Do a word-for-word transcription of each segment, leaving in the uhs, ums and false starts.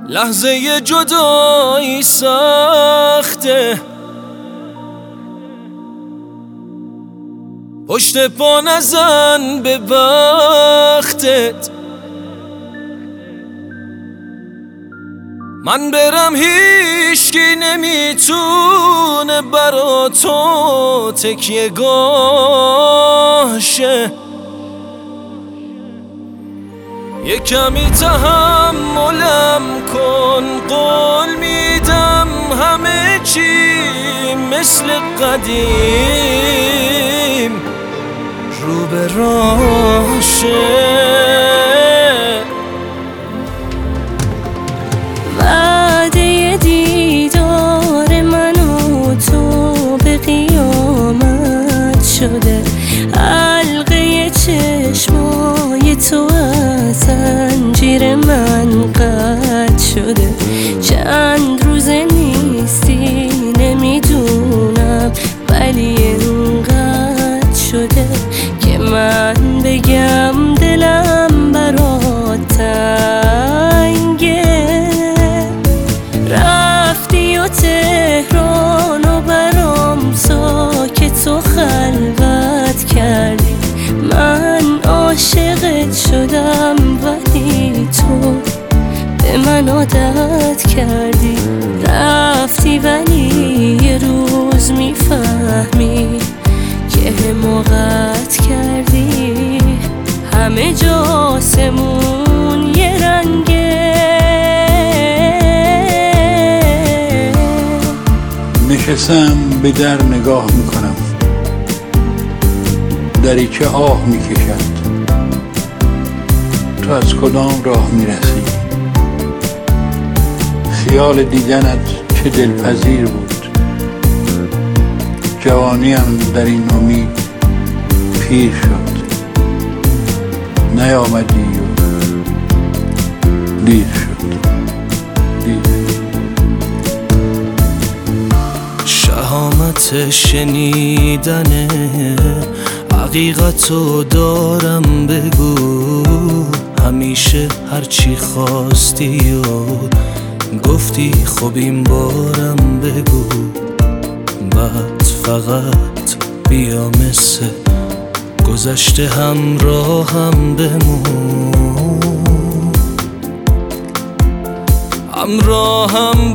لحظه جدایی سخته، پشت پا نزن به بختت. من برم هیچکی نمیتونه برا تو تکیه گاه شه. یه کمی تحملم کن، قول میدم همه چی مثل قدیم رو به راه شه. وعده دیدار من و تو به قیامت شده، حلقه چشمای تو از زنجیر من قطع شده. چند روزه نیستی نمیدونم، ولی اینقدر شده که من بگم دلم برات تنگه. رفتی و تهران و برام ساکت و خلوت کردی. من عاشقت شدم ولی تو به من عادت کردی. رفتی ولی یه روز میفهمی که حماقت کردی. همه جا آسمون یه رنگه. نشستم به در نگاه میکنم، دریچه آه میکشد. تو از کدام راه میرسی؟ خیال دیدنت چه دلپذیر بود. جوانیم در این امید پیر شد، نیامدی و دیر شد دیر. شهامت شنیدن حقیقتو دارم بگو. همیشه هرچی خواستی و گفتی خب این بارم بگو. بعد فقط بیا مثل گذشته همراهم بمون، همراهم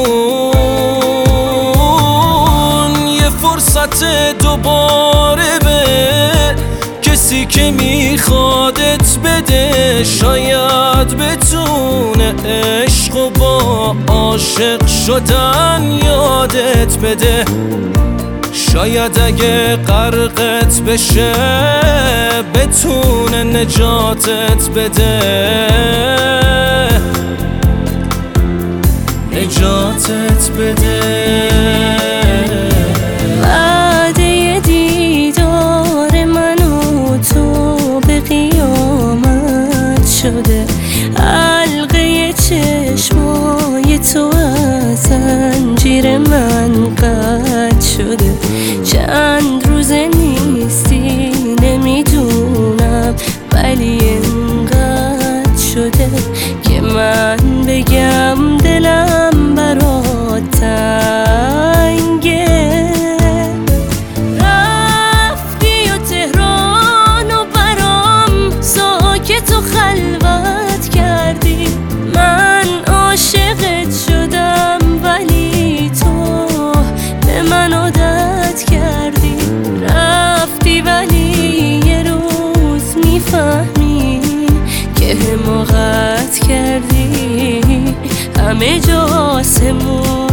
بمون. یه فرصت دوباره به کسی که میخوادت بده. شاید بتونه عشق و با عاشق شدن یادت بده. شاید اگه غرقت بشه بتونه نجاتت بده، نجاتت بده. وعده دیدار من و تو به قیامت شده، حلقه چشمای تو از زنجیر من قطع شده. چند روزه نیستی نمیدونم، ولی اینقدر شده که من بگم دلم برات تنگه. رفتی و تهران و برام ساکت و خلوت کردی. من عاشقت شدم ولی تو به من عادت کردی. رفتی ولی یه روز میفهمی که حماقت کردی. همه جا آسمون